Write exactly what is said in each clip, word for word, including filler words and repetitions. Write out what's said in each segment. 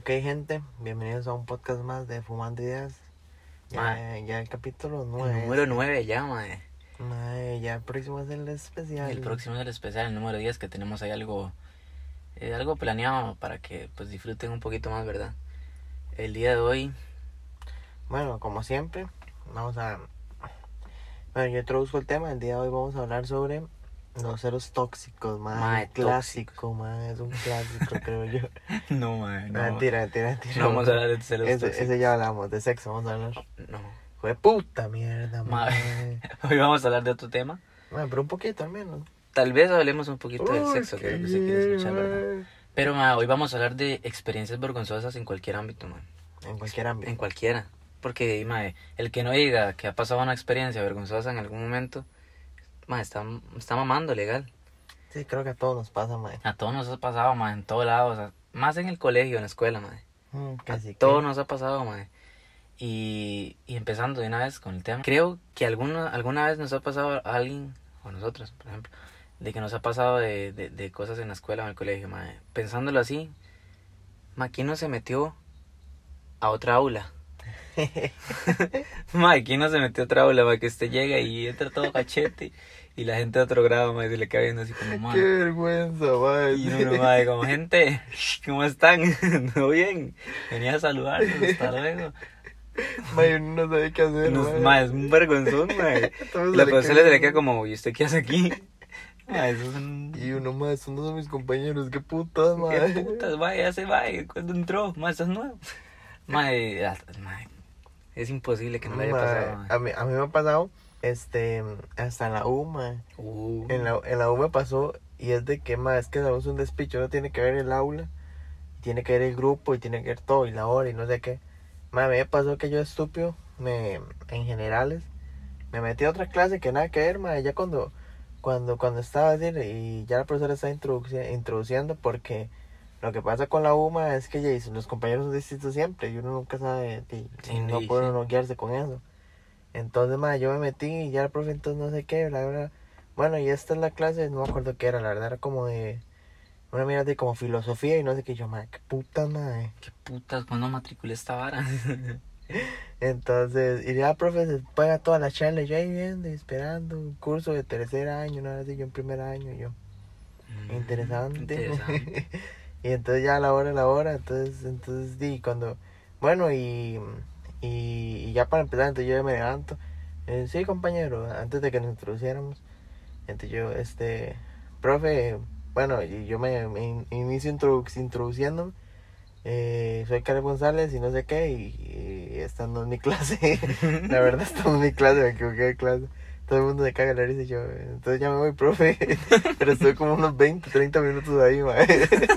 Ok, gente, bienvenidos a un podcast más de Fumando Ideas. Ya, Mae. ya el capítulo El nueve. número nueve ya, mae. Mae, ya el próximo es el especial. El próximo es el especial, el número diez, que tenemos ahí algo eh, algo planeado para que pues disfruten un poquito más, ¿verdad? El día de hoy... Bueno, como siempre, vamos a... Bueno, yo introduzco el tema. El día de hoy vamos a hablar sobre los celos tóxicos, mae. Mae, Un clásico, mae. Es un clásico, creo yo. No, mae, no. Mentira, mentira, mentira. No vamos a hablar de celos ese, tóxicos. ese ya hablamos, de sexo vamos a hablar. No. Fue puta mierda, mae. Mae. Hoy vamos a hablar de otro tema. Mae, pero un poquito al menos. Tal vez hablemos un poquito del sexo, Uy, que es lo que qué se quiere bien, escuchar, ¿verdad? mae. Pero, mae, hoy vamos a hablar de experiencias vergonzosas en cualquier ámbito, mae. En cualquier ámbito. En cualquiera. Porque, mae, el que no diga que ha pasado una experiencia vergonzosa en algún momento, mae, está, está mamando legal. Sí, creo que a todos nos pasa, mae. A todos nos ha pasado, mae, en todos lados. O sea, más en el colegio, en la escuela, mae. Mm, casi A que. todos nos ha pasado, mae. Y, y empezando de una vez con el tema. Creo que alguna, alguna vez nos ha pasado a alguien, o a nosotros, por ejemplo, de que nos ha pasado de, de, de cosas en la escuela o en el colegio, mae. Pensándolo así, mae, ¿quién no se metió a otra aula? Mae, ¿quién no se metió a otra aula, mae? Que usted llega y entra todo cachete y la gente de otro grado, mae, se le cae viendo así como, mae. Qué vergüenza, mae. Y uno, mae, como, gente, ¿cómo están? ¿Todo bien? Venía a saludarnos, hasta luego. Mae, uno no sabe qué hacer, Nos, mae. mae, es un vergonzón, mae. Todos La le profesora caen- se le queda como, ¿y usted qué hace aquí? Mae, eso es un... Y uno más, son dos de mis compañeros, qué putas, mae. ¿Qué putas, mae? Ya se va, ¿cuándo entró? Mae, estás nuevo. Mae, ah, mae, es imposible que no le haya Mae, pasado, mae. a mí, a mí me ha pasado, este, hasta en la U, mae. Uh, En la, en la U me pasó, y es de que, mae, es que la U es un despicho, uno tiene que ver el aula, tiene que ver el grupo, y tiene que ver todo, y la hora, y no sé qué. Mae, a mí me pasó que yo estúpido, me, en generales, me metí a otra clase que nada que ver, mae, ya cuando, cuando, cuando estaba así, y ya la profesora estaba introduci- introduciendo, porque lo que pasa con la U, mae, es que ya dice, los compañeros son distintos siempre, y uno nunca sabe, y, Sí, no sí, puede sí. uno guiarse con eso. Entonces, mae, yo me metí, y ya la profe entonces no sé qué, la verdad. Bueno, y esta es la clase, no me acuerdo qué era, la verdad era como de, una mierda de como filosofía, y no sé qué, yo, mae, qué puta, mae. qué putas, ¿cuándo matriculé esta vara? Entonces, y ya, profe, se paga toda la charla, y yo ahí viendo, y esperando, un curso de tercer año, una vez yo en primer año, y yo, Mm, interesante. Interesante. Y entonces ya a la hora, a la hora, entonces, entonces, di, cuando, bueno, y, y, y ya para empezar, entonces yo ya me levanto, eh, sí, compañero, antes de que nos introduciéramos, entonces yo, este, profe, bueno, y yo me, me in- inicio introdu- introduciéndome, eh, soy Carlos González y no sé qué, y, y esta no es mi clase, la verdad, esta no es mi clase, me equivoqué de clase. Todo el mundo se caga la risa y yo, entonces ya me voy, profe, pero estoy como unos veinte, treinta minutos ahí, mae.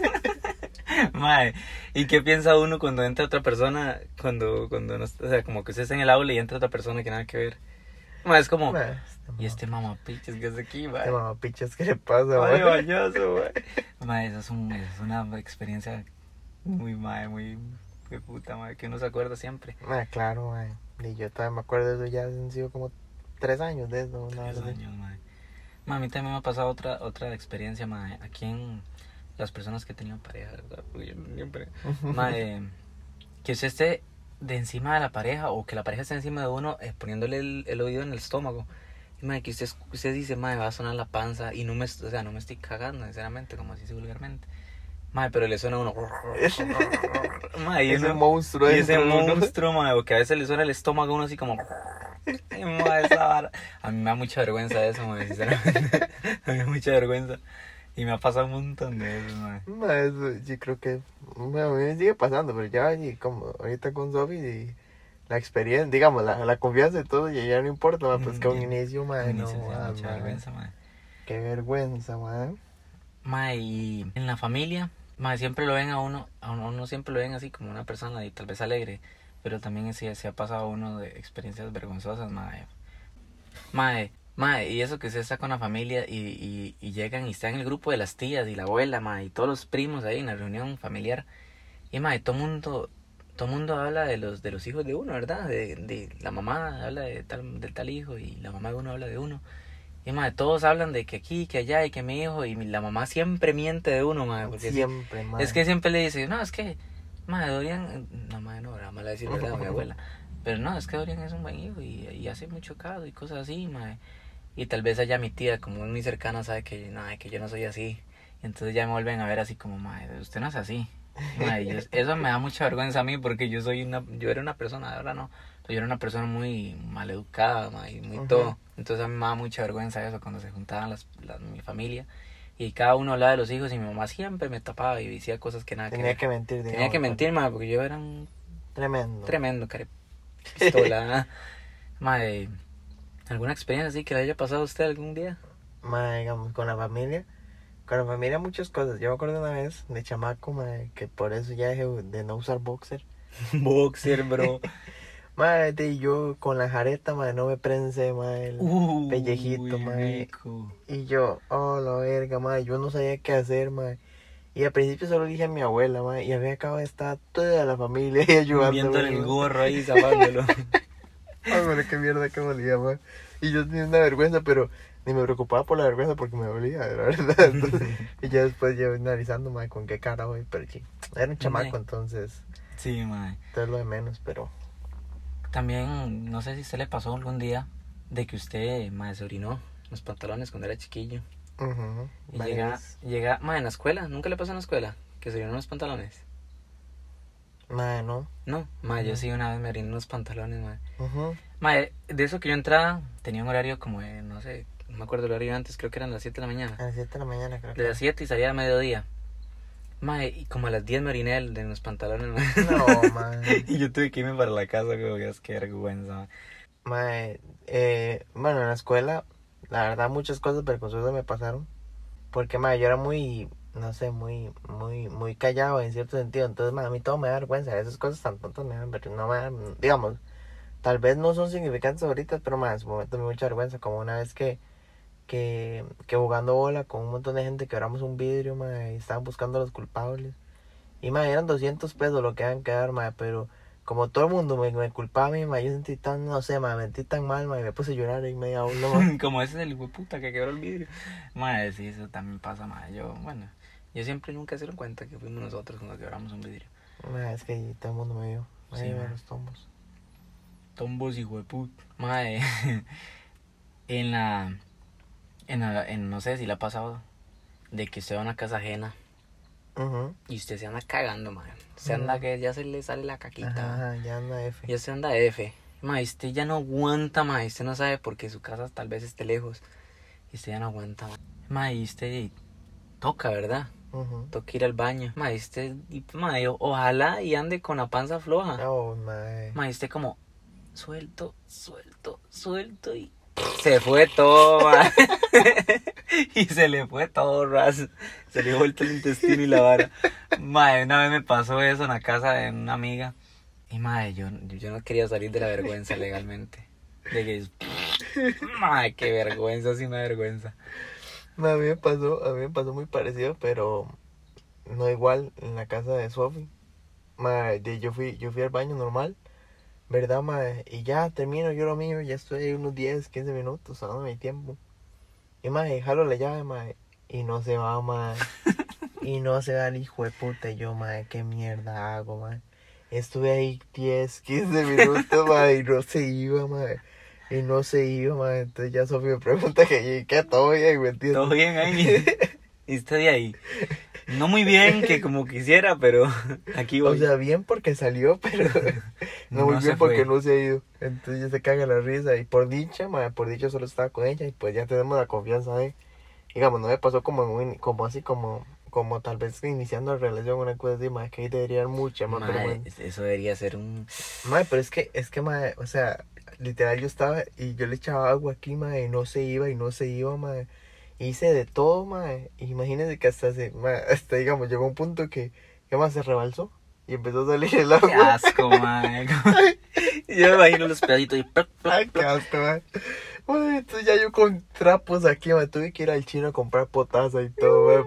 Mae, ¿y qué piensa uno cuando entra otra persona? Cuando, cuando no, o sea, como que usted está en el aula y entra otra persona que nada que ver. Mae, es como, Mae, ¿y este mamapiches que hace aquí, mae? Este mamapichas, ¿qué le pasa, Mae, mae? bañoso, mae. Mae, eso es, un, es una experiencia muy, mae, muy, qué puta, mae, que uno se acuerda siempre. Mae, claro, mae. Y yo todavía me acuerdo de eso, ya han sido como tres años de eso, una Tres vez así. años, mae. Mae, a mí también me ha pasado otra, otra experiencia, mae, aquí en las personas que he tenido pareja, ¿verdad? Porque yo no tenía pareja. Mae, que usted esté de encima de la pareja o que la pareja esté encima de uno eh, poniéndole el, el oído en el estómago. Y mae, que usted, usted dice, mae, va a sonar la panza y no me, o sea, no me estoy cagando, sinceramente, como así vulgarmente. Mae, pero le suena a uno. Mae, y Ese uno- monstruo y ese dentro de uno. monstruo, mae, porque a veces le suena el estómago a uno así como. Ay, mae, esa vara. A mí me da mucha vergüenza eso, mae, sinceramente. A mí me da mucha vergüenza. Y me ha pasado un montón de veces, mae. Mae, eso yo creo que, bueno, a mí me sigue pasando, pero ya, y como ahorita con Sofi, y la experiencia, digamos, la, la confianza y todo, y ya no importa, mae, pues que un Mm, inicio, mae, Ni no, se- se da ah, mucha mae. vergüenza, mae. Qué vergüenza, mae. Mae, y en la familia, mae, siempre lo ven a uno, a uno, uno siempre lo ven así como una persona y tal vez alegre, pero también se, se ha pasado a uno de experiencias vergonzosas, mae. Mae, mae, y eso que se está con la familia y, y, y llegan y están en el grupo de las tías y la abuela, mae, y todos los primos ahí en la reunión familiar. Y mae, todo mundo, todo mundo habla de los, de los hijos de uno, ¿verdad? De, de la mamá habla de tal, del tal hijo y la mamá de uno habla de uno. Y mae, todos hablan de que aquí, que allá y que mi hijo, y la mamá siempre miente de uno, mae, porque sí, Siempre, mae. es que siempre le dice, no, es que Madre, Dorian, no, madre, no, era mala decir verdad, mi abuela. Pero no, es que Dorian es un buen hijo y, y hace mucho caso y cosas así, madre. Y tal vez allá mi tía, como es muy cercana, sabe que, no, que yo no soy así. Y entonces ya me vuelven a ver así como, madre, usted no es así. Madre, yo, eso me da mucha vergüenza a mí porque yo soy una, yo era una persona, de verdad no, yo era una persona muy maleducada, madre, y muy uh-huh. todo. Entonces a mí me da mucha vergüenza eso cuando se juntaban las, las, mi familia. Y cada uno hablaba de los hijos y mi mamá siempre me tapaba y decía cosas que nada Tenía que ver. que mentir, digamos. Tenía que mentir, madre, porque yo era un... Tremendo. Tremendo, care... pistola. Madre, ¿alguna experiencia así que le haya pasado a usted algún día? Madre, digamos, con la familia. Con la familia muchas cosas. Yo me acuerdo una vez de chamaco, madre, que por eso ya dejé de no usar boxer. Boxer, bro. Madre, y yo con la jareta, madre, no me prensé, madre, el Uy, pellejito, madre. Rico. Y yo, oh, la verga, madre, yo no sabía qué hacer, madre. Y al principio solo dije a mi abuela, madre, y había acabado de estar toda la familia ahí ayudándome. Viéndole el gorro ahí, zapándolo. Ay, madre, qué mierda que molía, madre. Y yo tenía una vergüenza, pero ni me preocupaba por la vergüenza porque me dolía, la verdad. Entonces, y ya después yo analizando, madre, con qué cara voy, pero sí. Era un chamaco, Madre. Entonces. Sí, madre. Todo lo de menos, pero... También, no sé si se le pasó algún día de que usted, madre, se orinó los pantalones cuando era chiquillo. Uh-huh. Y llega, llega, madre, en la escuela, ¿nunca le pasó en la escuela? Que se orinó los pantalones. Madre, no. No, madre, Uh-huh. yo sí una vez me oriné los pantalones, madre. Uh-huh. Madre, de eso que yo entraba, tenía un horario como de, no sé, no me acuerdo el horario antes, creo que eran las siete de la mañana. A las siete de la mañana, creo que. De las siete y salía a mediodía. Madre, y como a las diez me oriné de los pantalones, madre. No, madre. Y yo tuve que irme para la casa, como que es que vergüenza, madre. Madre, eh, bueno, en la escuela, la verdad, muchas cosas vergonzosas me pasaron. Porque, madre, yo era muy, no sé, muy, muy, muy callado en cierto sentido. Entonces, madre, a mí todo me da vergüenza. Esas cosas tan tontas me dan vergüenza. No me dan, digamos, tal vez no son significantes ahorita, pero, madre, en su momento me dio mucha vergüenza. Como una vez que, que, que jugando bola con un montón de gente quebramos un vidrio, madre, y estaban buscando a los culpables. Y, madre, eran doscientos pesos lo que iban a quedar, madre, pero como todo el mundo me, me culpaba a mí, madre, yo sentí tan, no sé, madre, me sentí tan mal, madre, me puse a llorar y media hora, madre. Como ese es el hijo de puta que quebró el vidrio. Madre, sí, eso también pasa, madre. Yo, bueno, yo siempre nunca se dieron cuenta que fuimos nosotros cuando quebramos un vidrio. Madre, es que todo el mundo me vio, me Sí, vio madre. los tombos. Tombos, hijo de puta. Madre, en la, en la, en, no sé si le ha pasado, de que usted va a una casa ajena Uh-huh. y usted se anda cagando, madre. Se anda Uh-huh. que ya se le sale la caquita. Ajá, ajá, ya anda F. Ya se anda F. Madre, usted ya no aguanta, madre. Usted no sabe porque su casa tal vez esté lejos. Y usted ya no aguanta, madre. Madre, y usted toca, ¿verdad? Uh-huh. Toca ir al baño. Madre, usted, y, madre, o- ojalá y ande con la panza floja. Oh, madre. Madre, usted como suelto, suelto, suelto y se fue todo, madre. Y se le fue todo, ras. Se le vuelto el intestino y la vara. Madre, una vez me pasó eso en la casa de una amiga. Y madre, yo, yo no quería salir de la vergüenza legalmente. De que, madre, qué vergüenza, sí me da vergüenza. Madre, a mí me pasó, a mí me pasó muy parecido, pero no igual en la casa de Sofi. Madre, de- yo fui, yo fui al baño normal, ¿verdad, madre? Y ya termino yo lo mío, ya estoy ahí unos diez, quince minutos, dando mi tiempo. Y madre, jalo la llave, madre, y no se va, madre. Y no se va el hijo de puta, y yo, madre, qué mierda hago, madre. Estuve ahí diez, quince minutos, madre, y no se iba, madre. Y no se iba, madre. Entonces ya Sofi me pregunta que ¿qué? ¿Todo bien? ¿Me entiendes? Todo bien ahí. Y usted de ahí. No muy bien que como quisiera, pero aquí voy. O sea, bien porque salió, pero no, No muy se bien porque fue. no se ha ido. Entonces ya se caga la risa. Y por dicha, madre, por dicha solo estaba con ella. Y pues ya tenemos la confianza de... Digamos, no me pasó como, en un- como así, como... Como tal vez iniciando la relación, una cosa así, madre, que ahí debería haber mucha más Madre, vergüenza. eso debería ser un... Madre, pero es que, es que, madre, o sea, literal yo estaba y yo le echaba agua aquí, madre, y no se iba, y no se iba, madre. Hice de todo, madre. Imagínense que hasta, se, madre, hasta, digamos, llegó un punto que, que más se rebalsó y empezó a salir el Qué agua. asco, madre. Yo me imagino los pedacitos y... plac, plac, Ay, qué asco, madre. Madre, entonces ya yo con trapos aquí, madre, tuve que ir al chino a comprar potasa y todo, madre, para...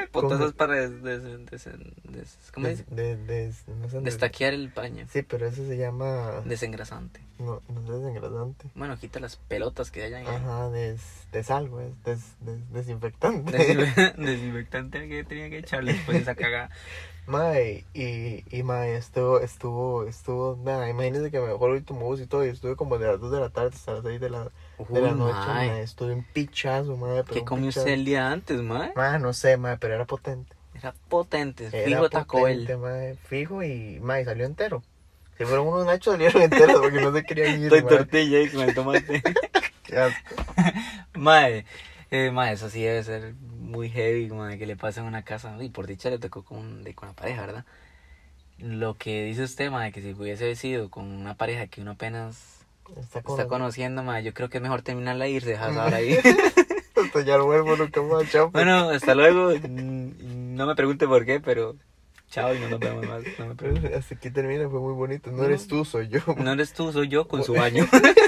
Potazos para des, des, des, des, ¿cómo Des, dice? de, des- no sé, Destaquear el paño. Sí, pero eso se llama... Desengrasante. No, no es desengrasante. Bueno, quita las pelotas que hayan ahí. Ajá, des, desalgo, es des, des, desinfectante. Desinfe- Desinfectante que tenía que echarle después de esa cagada. Mae, y, y mae, estuvo, estuvo, estuvo, nada, imagínense que me dejó el último bus y todo, y estuve como de las dos de la tarde hasta las seis de la, de la Uy, noche, mae. mae, estuve un pichazo, mae, pero ¿Qué un comió pichazo. usted el día antes, mae? Mae, no sé, mae, pero era potente. Era potente, Era fijo Taco Bell. potente, mae, fijo y, mae, salió entero. Si fueron unos nachos, salieron enteros porque no se querían ir, Estoy mae. tortilla ahí con el tomate. Qué asco. Mae, eh, mae, eso sí debe ser muy heavy, mae, que le pase en una casa. Y por dicha le tocó con, de, con la pareja, ¿verdad? Lo que dice usted, mae, que si hubiese sido con una pareja que uno apenas Está, está conociendo, mae, yo creo que es mejor terminarla e irse, dejarla ahora ahí. Hasta ya no vuelvo nunca más, chao. Bueno, hasta luego. Mm, No me pregunte por qué, pero chao y no nos vemos más. No me pregunte. Hasta aquí termina, fue muy bonito. No, No. eres tú, soy yo. No eres tú, soy yo con su baño.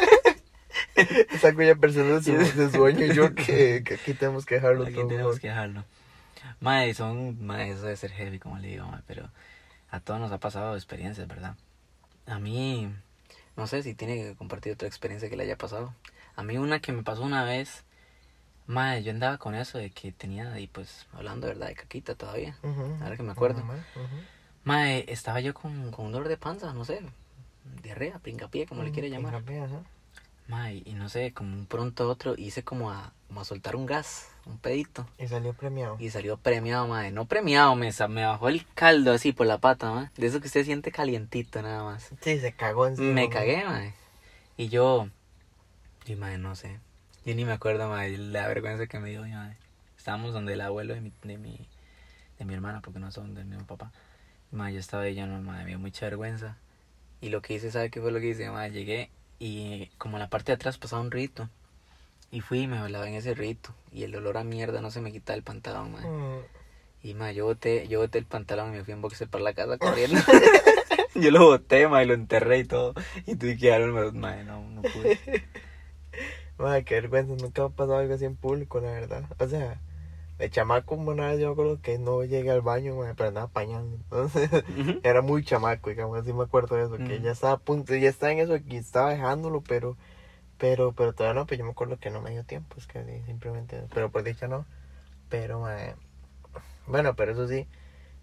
Esa cuya persona de su, de su año y yo que, que aquí tenemos que dejarlo Aquí todo. tenemos que dejarlo. Mae, son, mae, eso debe ser heavy, como le digo, mae, pero a todos nos ha pasado experiencias, ¿verdad? A mí, no sé si tiene que compartir otra experiencia que le haya pasado. A mí una que me pasó una vez, mae, yo andaba con eso de que tenía, y pues, hablando, ¿verdad? De caquita todavía, Ujú, ahora que me acuerdo. mamá, ujú. Mae, estaba yo con, con un dolor de panza, no sé, diarrea, pingapié, como le Mm, quiere llamar. fíjate, ajá. Mae, y no sé, como un pronto a otro hice como a, como a soltar un gas, un pedito. Y salió premiado. Y salió premiado, mae. No premiado, me, sa- me bajó el caldo así por la pata, mae. De eso que usted siente calientito nada más. Sí, se cagó encima. Me mae. cagué, mae. Y yo, y mae, no sé. Yo ni me acuerdo, mae, la vergüenza que me dio, mae. Estábamos donde el abuelo de mi, de mi, de mi hermana, porque no son del mismo papá. Mae, yo estaba ahí, yo no, mae, me dio mucha vergüenza. Y lo que hice, ¿sabe qué fue lo que hice, mae? Llegué y como en la parte de atrás pasaba un rito. Y fui y me lavé en ese rito. Y el olor a mierda no se me quitaba el pantalón, mae. Mm. Y ma, yo boté, yo boté el pantalón y me fui en boxer para la casa corriendo. Yo lo boté, ma, y lo enterré y todo. Y tuve que darme, ma, no, no pude. Mae, qué vergüenza, nunca me ha pasado algo así en público, la verdad. O sea, de chamaco una vez yo creo que no llegué al baño, mae, pero andaba pañando. Entonces, era muy chamaco, digamos, así me acuerdo de eso, que Ujú. ya estaba a punto, ya estaba en eso, que estaba dejándolo, pero, pero, pero todavía no, pues yo me acuerdo que no me dio tiempo, es que sí, simplemente, pero por dicha no. Pero, mae, bueno, pero eso sí,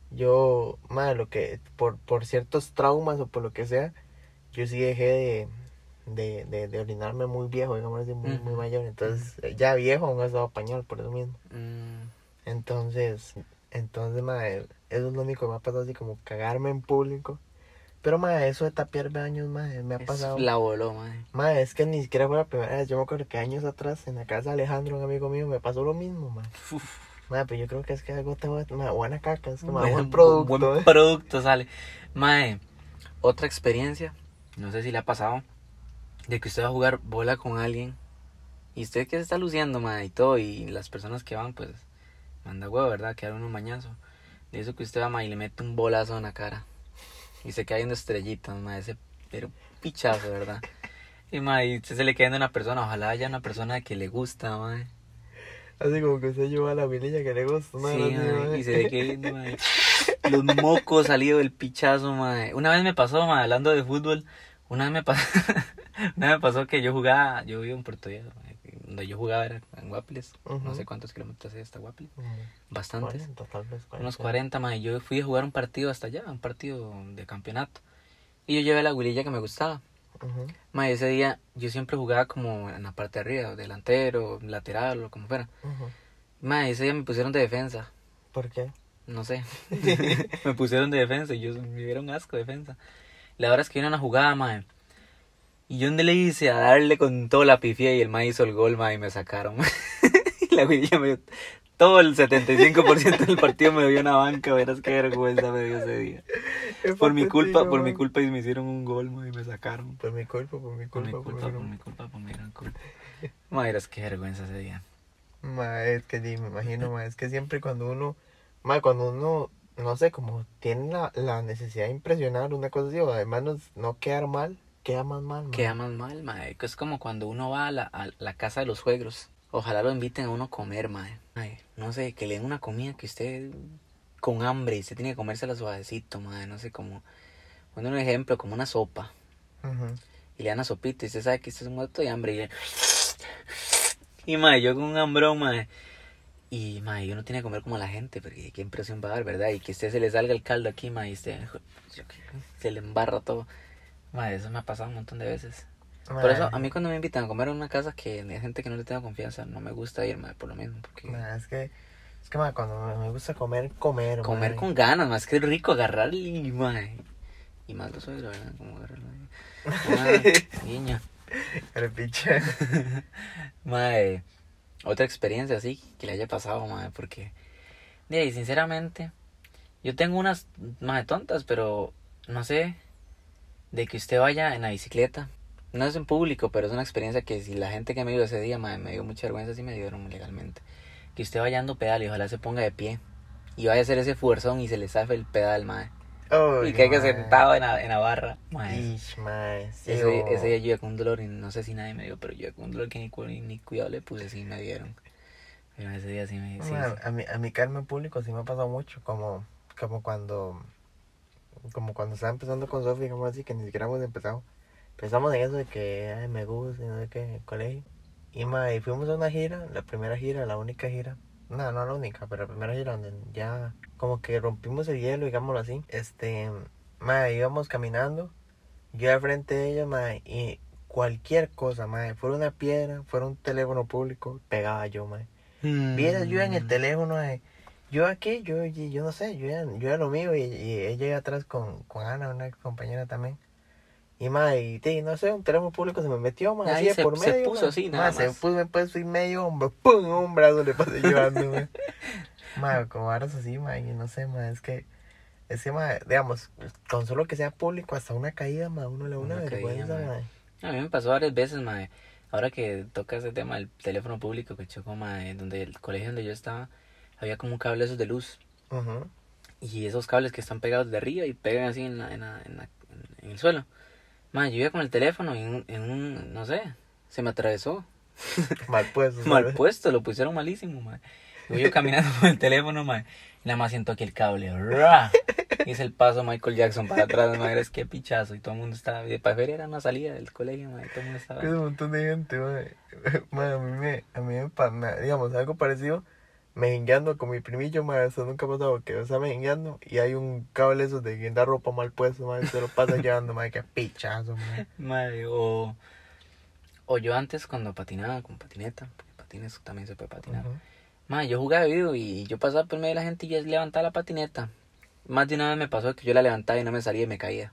yo, mae, lo que, por, por ciertos traumas o por lo que sea, yo sí dejé de, de, de, de orinarme muy viejo, digamos así, muy, muy Ujú. mayor. Entonces, eh, ya viejo aún estaba pañal por eso mismo. Mm, Entonces, entonces, mae, eso es lo único que me ha pasado, así como cagarme en público. Pero, mae, eso de tapiar baños, mae, me ha es pasado. la voló, ma. Mae, es que ni siquiera fue la primera vez. Yo me acuerdo que años atrás, en la casa de Alejandro, un amigo mío, me pasó lo mismo, mae. Mae, pero yo creo que es que algo tengo, mae, buena caca, es que, mae, buen producto. Buen eh. producto sale. Mae, otra experiencia, no sé si le ha pasado, de que usted va a jugar bola con alguien y usted que se está luciendo, mae, y todo, y las personas que van, pues, manda huevo, ¿verdad? Quedar uno mañazo. De eso que usted va, mae, y le mete un bolazo en la cara. Y se cae en estrellitas, mae, ese, pero pichazo, ¿verdad? Y, mae, y usted se le queda a una persona, ojalá haya una persona que le gusta, mae. Así como que usted lleva a la vililla que le gusta, mae, Sí, así, mae, mae. y se le queda viendo, mae, los mocos salidos del pichazo, mae. Una vez me pasó, mae, hablando de fútbol, una vez me pasó, una vez me pasó que yo jugaba, yo vivo en Puerto Viejo, mae, donde yo jugaba era en Guapiles, no Ujú. sé cuántos kilómetros hay hasta Guapiles, Mm, bastantes, cuarenta, tal vez, cuarenta. unos cuarenta, mae. Yo fui a jugar un partido hasta allá, un partido de campeonato, y yo llevé la huililla que me gustaba. Ujú. Mae, ese día yo siempre jugaba como en la parte de arriba, delantero, lateral o como fuera. Ujú. Mae, ese día me pusieron de defensa. ¿Por qué? No sé. Me pusieron de defensa y yo me dieron asco de defensa. La verdad es que vino una jugada, mae. Y yo donde le hice a darle con toda la pifia y el mae hizo el gol, mae, y me sacaron. Y la güey me dio todo el setenta y cinco por ciento del partido me dio una banca, verás qué vergüenza me dio ese día. Qué Por mi culpa, patético, por mi mae. culpa y me hicieron un gol, mae, y me sacaron. Por mi culpa, por mi Por mi culpa, culpa, por por mi mi culpa, por mi gran culpa. Mae, verás qué vergüenza ese día. Ma, es que sí, me imagino, ma, es que siempre cuando uno, ma, cuando uno, no sé, como tiene la, la necesidad de impresionar, una cosa así, o además no, no quedar mal, queda más mal, ma. Queda más mal, mae. Es como cuando uno va a la, a la casa de los suegros Ojalá lo inviten a uno a comer, mae. Mae, no sé, que le den una comida que usted con hambre y usted tiene que comérsela suavecito, mae. No sé, como, pone un ejemplo, como una sopa. Ujú. Y le dan la sopita y usted sabe que usted es un muerto de hambre. Y, le... y mae, yo con un hambrón, mae. Y, mae, yo no tiene que comer como la gente, porque qué impresión va a dar, ¿verdad? Y que a usted se le salga el caldo aquí, mae, y usted se le embarra todo. Mae, eso me ha pasado un montón de veces. Por eso, a mí cuando me invitan a comer a una casa que hay gente que no le tengo confianza, no me gusta ir, mae, por lo mismo. Porque... Mae, es que, es que, mae, cuando me, me gusta comer, comer, Comer mae. con ganas, más que es rico agarrar y, mae. Y más lo soy, la verdad, como agarrarlo. Ah, niña. El picha. Mae, otra experiencia así que le haya pasado, mae, porque... De ahí, sinceramente, yo tengo unas, mae, tontas, pero no sé, de que usted vaya en la bicicleta. No es en público, pero es una experiencia que si la gente que me vio ese día, mae, me dio mucha vergüenza, sí me dieron legalmente. Que usted vaya dando pedal y ojalá se ponga de pie. Y vaya a hacer ese fuerzón y se le zafe el pedal, mae. Oh, Y caiga mae. sentado en la, en la barra, mae. Ish, mae. Sí, Ese, o- ese día yo iba con un dolor y no sé si nadie me dio, pero yo iba con un dolor que ni, cu- ni cuidado le puse, sí me dieron. Pero ese día sí me... Sí, mae, sí. a mí, a mí caerme en público sí me ha pasado mucho, como, como cuando, como cuando estaba empezando con Sofía, como así, que ni siquiera hemos empezado. Empezamos en eso de que, ay, me gusta, y no sé qué, en el colegio. Y, mae, fuimos a una gira, la primera gira, la única gira. No, no la única, pero la primera gira donde ya como que rompimos el hielo, digámoslo así. Este, mae, íbamos caminando, yo al frente de ella, mae, y cualquier cosa, mae, fuera una piedra, fuera un teléfono público, pegaba yo, mae. Vieras yo en el teléfono, eh, yo aquí, yo, yo, yo no sé, yo era, yo era lo mío y, y ella iba atrás con, con Ana, una compañera también. Y mae, y, sí, no sé, un teléfono público se me metió, mae, así Ahí de se, por se medio, puso mae. así, nada Mae, se más. puso, me puso y medio hombro, pum, un brazo le pasé llevando, mae. Mae, como varas así, mae, y no sé, mae, es que, es que, mae, digamos, con solo que sea público, hasta una caída, mae, uno le da una Una caída, vergüenza, mae. mae. A mí me pasó varias veces, mae. Ahora que toca ese tema del teléfono público que chocó, mae, donde el colegio donde yo estaba, había como un cable esos de luz. Ujú. Y esos cables que están pegados de arriba y pegan así en, la, en, la, en, la, en el suelo. Mae, yo iba con el teléfono y en un, en un, no sé, se me atravesó. Mal puesto, Mal ¿sabes? puesto, lo pusieron malísimo, mae. Voy yo caminando con el teléfono, mae. Y nada más siento aquí el cable. ¡Ra! Hice el paso Michael Jackson para atrás, mae. Es que pichazo. Y todo el mundo estaba. De para feria era una salida del colegio, mae. Todo el mundo estaba. Es un montón de gente, mae. Mae, a mí me, a mí me, pa- me- digamos, algo parecido, mejengueando con mi primillo, mae, eso nunca ha pasado, que está mejengueando y hay un cable esos de guindar ropa mal puesto, mae, se lo pasa llevando, mae, que pichazo, mae. Mae, o. O yo antes cuando patinaba con patineta. Porque patines también se puede patinar. Ujú. Mae, yo jugaba video y yo pasaba por medio de la gente y yo levantaba la patineta. Más de una vez me pasó que yo la levantaba y no me salía y me caía.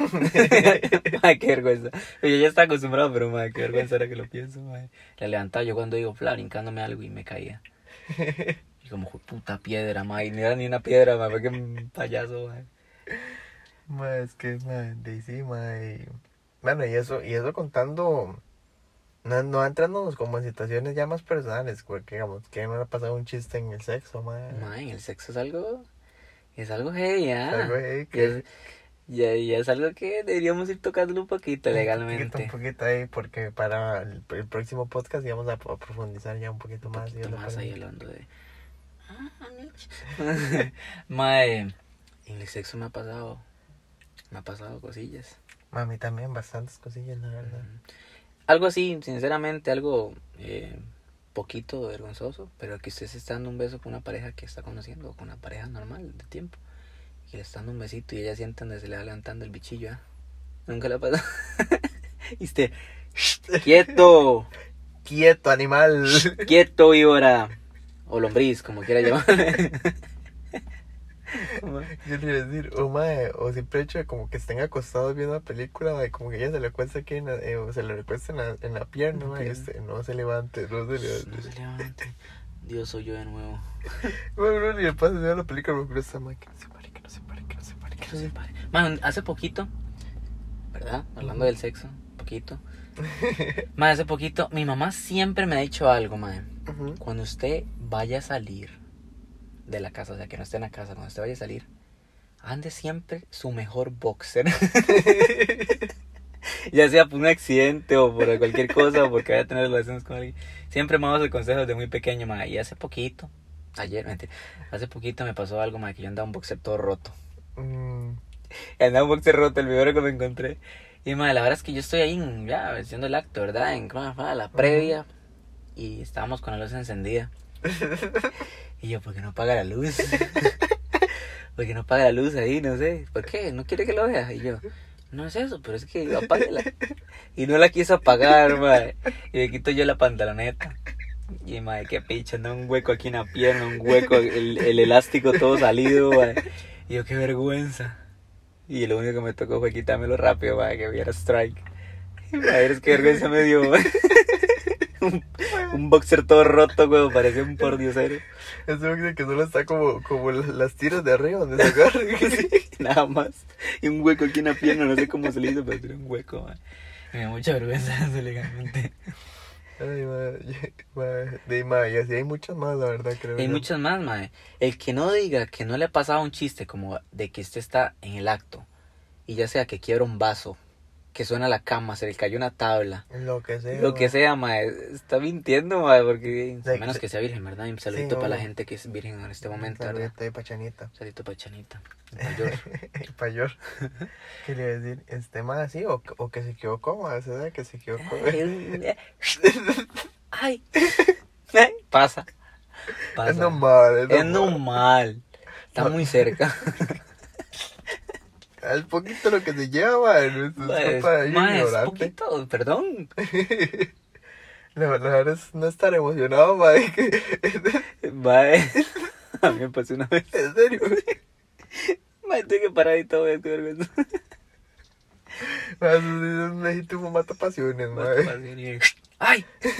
Mae, qué vergüenza. Yo ya estaba acostumbrado, pero mae, qué vergüenza ahora que lo pienso, mae. La levantaba yo cuando digo, fla, brincándome algo y me caía. Y como, "Jue puta piedra, mae". Y no era ni una piedra, mae, fue que un payaso, mae. Mae, es que, mae, de sí, mae. Bueno, y eso, y eso contando, no, no entrándonos como en situaciones ya más personales, porque, digamos, que no le ha pasado un chiste en el sexo, mae. Mae, el sexo es algo, es algo heavy, Es ¿ah? algo ahí Ya que... es, ya, ya es algo que deberíamos ir tocándolo un poquito Un legalmente. poquito, un poquito ahí, porque para el, el próximo podcast íbamos a, a profundizar ya un poquito Un más. poquito y yo más lo ahí pongo. hablando de... Mae, en el sexo me ha pasado, me ha pasado cosillas. Mami, también bastantes cosillas, la verdad. Algo así, sinceramente, algo eh, poquito vergonzoso, pero que usted se está dando un beso con una pareja que está conociendo, o con una pareja normal de tiempo, y le está dando un besito y ella siente donde se le va levantando el bichillo, ¿eh? Nunca le ha pasado. Y usted, quieto, ¡Quieto, animal! quieto, víbora, o lombriz, como quiera llamarle. Yo le iba a decir, o mae, o siempre hecho de como que estén acostados viendo una película, mae, como que ella se le cuesta aquí, en la, eh, o se le recuesta en la, en la pierna, En la mae, y pierna. este, no se levante, no se levante. No se levante. Dios, soy yo de nuevo. Bueno, bro, ni el pase de la película, pero esta mae, que no se pare, que no se pare, que no se pare, que no se pare. Man, hace poquito, ¿verdad? Hablando del sexo, poquito. Man, hace poquito, mi mamá siempre me ha dicho algo, man. Ujú. Cuando usted vaya a salir de la casa, o sea, que no esté en la casa, cuando usted vaya a salir, ande siempre su mejor boxer. Ya sea por un accidente o por cualquier cosa o porque vaya a tener relaciones con alguien. Siempre me damos el consejo desde muy pequeño, ma. Y hace poquito, ayer, mentira, hace poquito me pasó algo, ma, que yo andaba un boxer todo roto. Mm, Andaba un boxer roto, el primero que me encontré. Y, ma, la verdad es que yo estoy ahí en, ya haciendo el acto, ¿verdad? En ¿cómo se llama? La previa. Y estábamos con la luz encendida. Y yo, ¿por qué no apaga la luz? ¿Por qué no apaga la luz ahí? No sé. ¿Por qué? ¿No quiere que lo vea? Y yo, no es eso, pero es que apáguela. Y no la quiso apagar, madre. Y me quito yo la pantaloneta. Y, madre, qué picha, no, un hueco aquí en la pierna, un hueco, el, el elástico todo salido, madre. Y yo, qué vergüenza. Y lo único que me tocó fue quitármelo rápido, madre, que viera strike. Y, madre, es que vergüenza me dio, madre. Un, un boxer todo roto, güey, parecía un pordiosero. Ese boxer que solo está como, como las tiras de arriba donde se agarra. Nada más. Y un hueco aquí en la pierna, no sé cómo se le hizo, pero tiene un hueco, man. Me da mucha vergüenza eso legalmente. Ay, madre, madre, de madre, y así hay muchas más, la verdad, creo. Hay yo. muchas más, madre. El que no diga que no le ha pasado un chiste como de que usted está en el acto y ya sea que quiebra un vaso, que suena la cama, se le cayó una tabla, Lo que sea. lo que sea, mae, está mintiendo, mae, porque De- a menos que sea virgen, ¿verdad? Y un saludito Sí, para la obvio. gente que es virgen en este momento, ¿verdad? Saludito ahí pa' Chanita. Saludito para Chanita, el mayor. El payor. ¿Qué le iba a decir? Este más así, o, o que se equivocó, más, ¿verdad? Que se equivocó. Ay, ay, pasa, pasa. Es normal, es normal. Es normal, está muy cerca. Es poquito lo que se lleva, no es Pues, culpa de ma, es ignorante. poquito, perdón. La verdad es no estar emocionado, ma. Mae, a mí me pasó una vez. En serio. Mae, tengo que parar y todo, qué vergüenza. Ma, eso sí es un legítimo mata pasiones, ma. ¡Ay!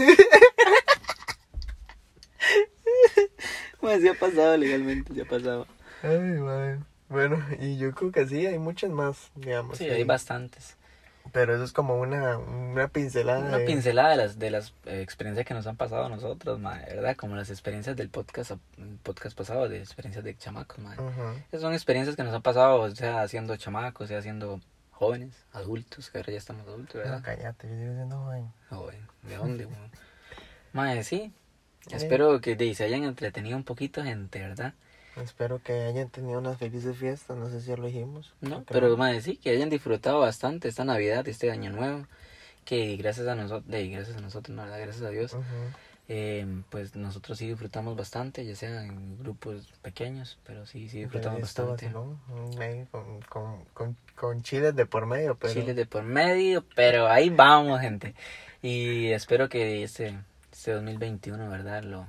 Mae, sí ha pasado legalmente, sí ha pasado. Ay, ma. Bueno, y yo creo que sí, hay muchas más, digamos. Sí, que- hay bastantes. Pero eso es como una, una pincelada. Una de- pincelada de las, de las eh, experiencias que nos han pasado a nosotros, mae, ¿verdad? Como las experiencias del podcast, podcast pasado, de experiencias de chamacos, mae. Ajá. Esas son experiencias que nos han pasado, o sea, siendo chamacos, sea siendo jóvenes, adultos, que ahora ya estamos adultos, ¿verdad? No, cállate, yo sigo siendo joven. Joven, ¿de dónde, weón? Mae, sí. Sí. Espero que de, se hayan entretenido un poquito, gente, ¿verdad? Espero que hayan tenido unas felices fiestas, no sé si ya lo dijimos. No, Creo. pero mae, sí, que hayan disfrutado bastante esta Navidad, este año nuevo, que gracias a nosotros, gracias a nosotros, no, ¿verdad? Gracias a Dios, Ujú. eh, pues nosotros sí disfrutamos bastante, ya sea en grupos pequeños, pero sí, sí disfrutamos Pero esto bastante. vacilón, mm, ahí con, con, con, con chiles de por medio, pero... Chiles de por medio, pero ahí vamos, gente. Y espero que este, este dos mil veintiuno, ¿verdad? Lo,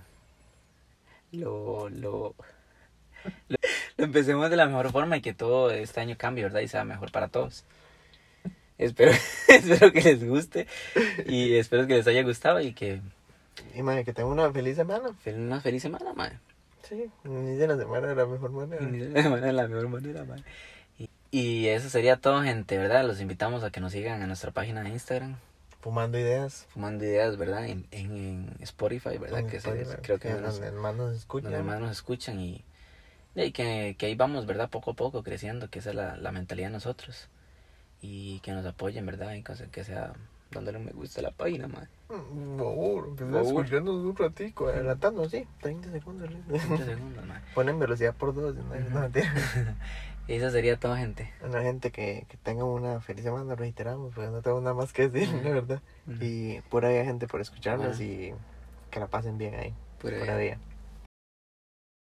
lo, lo, lo, lo empecemos de la mejor forma y que todo este año cambie, ¿verdad? Y sea mejor para todos. Espero, espero que les guste y espero que les haya gustado y que Y madre, que tenga una feliz semana. tengan una feliz semana, madre. Sí, inicie la semana de la mejor manera. Inicie la semana de la mejor manera, madre. Y, y eso sería todo, gente, ¿verdad? Los invitamos a que nos sigan en nuestra página de Instagram. Fumando ideas. Fumando ideas, ¿verdad? En, en, en Spotify, ¿verdad? En que se- Spotify, creo que que nos, donde más nos escuchan. donde más nos escuchan y, y que, que ahí vamos, ¿verdad? Poco a poco creciendo, que esa es la, la mentalidad de nosotros. Y que nos apoyen, ¿verdad? Y que, que sea dándole un me gusta a la página, madre. Mm, Por favor, que Por estés favor. escuchando un ratico, adelantando, sí, treinta segundos. veinte segundos, madre. Ponen velocidad por dos, no, no, mentira. Y eso sería todo, gente. A la gente que, que tenga una feliz semana, reiteramos, pues no tengo nada más que decir, la verdad. Ujú. Y pura vida, gente, por escucharnos Ajá. y que la pasen bien ahí. Pura Pura vida. vida.